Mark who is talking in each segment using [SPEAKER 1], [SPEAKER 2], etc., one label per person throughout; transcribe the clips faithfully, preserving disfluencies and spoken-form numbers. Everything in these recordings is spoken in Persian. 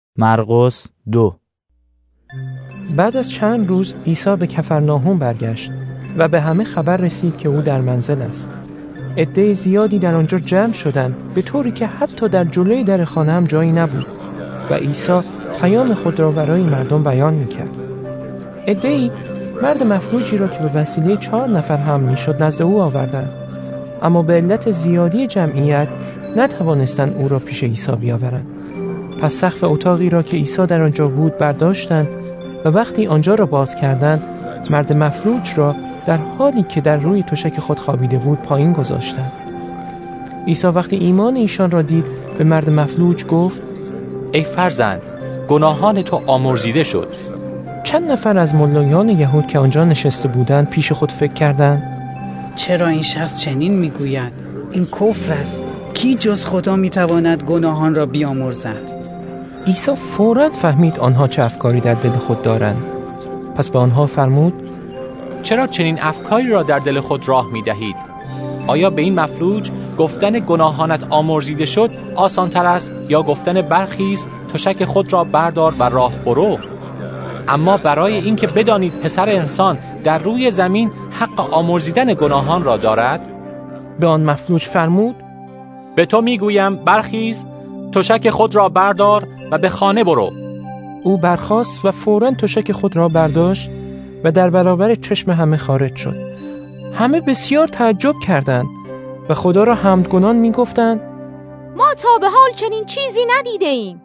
[SPEAKER 1] مرقس دو.
[SPEAKER 2] بعد از چند روز عیسی به کفرناهم برگشت و به همه خبر رسید که او در منزل است. عده زیادی در آنجا جمع شدند، به طوری که حتی در جلوی در خانه هم جایی نبود و عیسی پیام خود را برای مردم بیان می‌کرد. عده‌ای مرد مفلوجی را که به وسیله چهار نفر هم می‌شد نزد او آوردند، اما به علت زیادی جمعیت نتوانستند او را پیش عیسی بیاورند. پس سقف اتاقی را که عیسی در آنجا بود برداشتند و وقتی آنجا را باز کردند، مرد مفلوج را در حالی که در روی تشک خود خوابیده بود پایین گذاشتند. عیسی وقتی ایمان ایشان را دید به مرد مفلوج گفت:
[SPEAKER 3] ای فرزند، گناهان تو آمرزیده شد.
[SPEAKER 2] چند نفر از ملایان یهود که آنجا نشسته بودند پیش خود فکر کردند:
[SPEAKER 4] چرا این شخص چنین میگوید؟ این کفر است. کی جز خدا میتواند گناهان را بیامرزد؟
[SPEAKER 2] عیسی فوراً فهمید آنها چه افکاری در دل خود دارند. پس به آنها فرمود:
[SPEAKER 3] چرا چنین افکاری را در دل خود راه می دهید؟ آیا به این مفلوج گفتن گناهانت آمرزیده شد آسان تر است یا گفتن برخیز تشک خود را بردار و راه برو؟ اما برای اینکه بدانید پسر انسان در روی زمین حق آمرزیدن گناهان را دارد،
[SPEAKER 2] به آن مفلوج فرمود:
[SPEAKER 3] به تو می گویم برخیز، تشک خود را بردار و به خانه برو.
[SPEAKER 2] او برخاست و فوراً تشک خود را برداشت و در برابر چشم همه خارج شد. همه بسیار تعجب کردند و خدا را حمدگنان می گفتند:
[SPEAKER 5] ما تا به حال چنین چیزی ندیده ایم.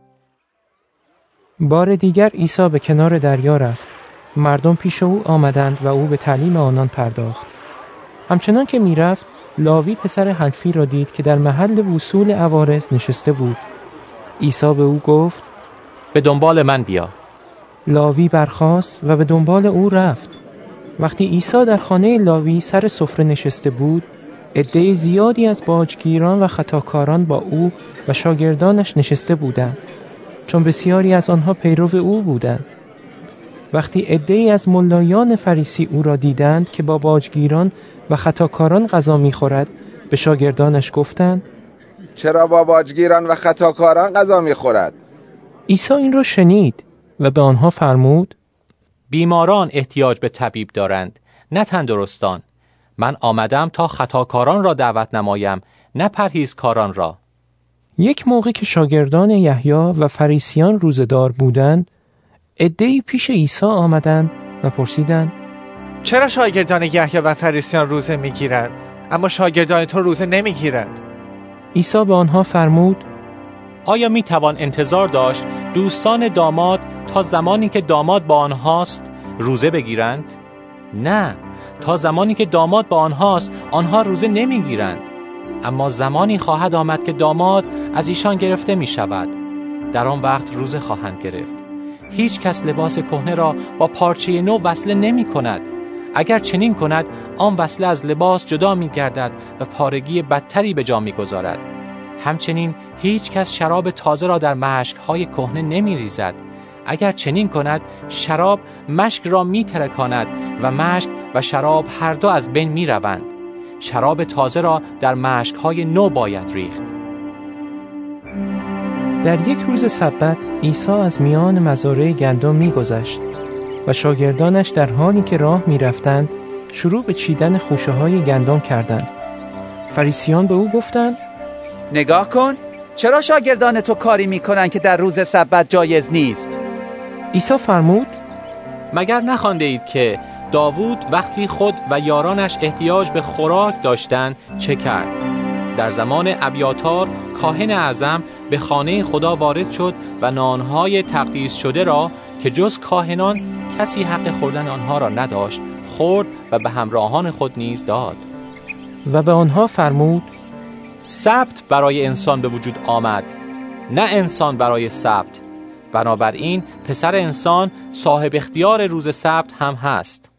[SPEAKER 2] بار دیگر عیسی به کنار دریا رفت. مردم پیش او آمدند و او به تعلیم آنان پرداخت. همچنان که می رفت، لاوی پسر حلفی را دید که در محل وصول عوارض نشسته بود. عیسی به او گفت:
[SPEAKER 3] به دنبال من بیا.
[SPEAKER 2] لاوی برخاست و به دنبال او رفت. وقتی عیسی در خانه لاوی سر سفره نشسته بود، عده زیادی از باجگیران و خطاکاران با او و شاگردانش نشسته بودند، چون بسیاری از آنها پیرو او بودند. وقتی عده‌ای از ملایان فریسی او را دیدند که با باجگیران و خطاکاران غذا می‌خورد، به شاگردانش گفتند:
[SPEAKER 6] چرا با باجگیران و خطاکاران غذا می‌خورد؟
[SPEAKER 2] عیسی این را شنید و به آنها فرمود:
[SPEAKER 3] بیماران احتیاج به طبیب دارند، نه تندرستان. من آمدم تا خطاکاران را دعوت نمایم، نه پرهیزکاران را.
[SPEAKER 2] یک موقع که شاگردان یحیی و فریسیان روزه‌دار بودند، عده‌ای پیش عیسی آمدند و پرسیدند:
[SPEAKER 7] چرا شاگردان یحیی و فریسیان روزه میگیرند اما شاگردان تو روزه نمیگیرند؟
[SPEAKER 2] عیسی به آنها فرمود:
[SPEAKER 3] آیا میتوان انتظار داشت دوستان داماد تا زمانی که داماد با آنهاست روزه بگیرند؟ نه، تا زمانی که داماد با آنهاست آنها روزه نمیگیرند. اما زمانی خواهد آمد که داماد از ایشان گرفته می شود، در آن وقت روزه خواهند گرفت. هیچ کس لباس کهنه را با پارچه نو وصله نمی کند. اگر چنین کند آن وصله از لباس جدا می گردد و پارگی بدتری به جا می گذارد. همچنین هیچ کس شراب تازه را در مشک‌های کهنه نمی ریزد. اگر چنین کند شراب مشک را می ترکاند و مشک و شراب هر دو از بین می روند. شراب تازه را در مشک‌های نو باید ریخت.
[SPEAKER 2] در یک روز سبت عیسی از میان مزارع گندم می‌گذشت و شاگردانش در حالی که راه می‌رفتند شروع به چیدن خوشه‌های گندم کردند. فریسیان به او گفتند:
[SPEAKER 8] نگاه کن، چرا شاگردان تو کاری می‌کنند که در روز سبت جایز نیست؟
[SPEAKER 2] عیسی فرمود:
[SPEAKER 3] مگر نخوانده اید که داوود وقتی خود و یارانش احتیاج به خوراک داشتند چه کرد؟ در زمان ابیاتار کاهن اعظم به خانه خدا وارد شد و نانهای تقدیس شده را که جز کاهنان کسی حق خوردن آنها را نداشت خورد و به همراهان خود نیز داد.
[SPEAKER 2] و به آنها فرمود:
[SPEAKER 3] سبت برای انسان به وجود آمد، نه انسان برای سبت. بنابراین پسر انسان صاحب اختیار روز سبت هم هست.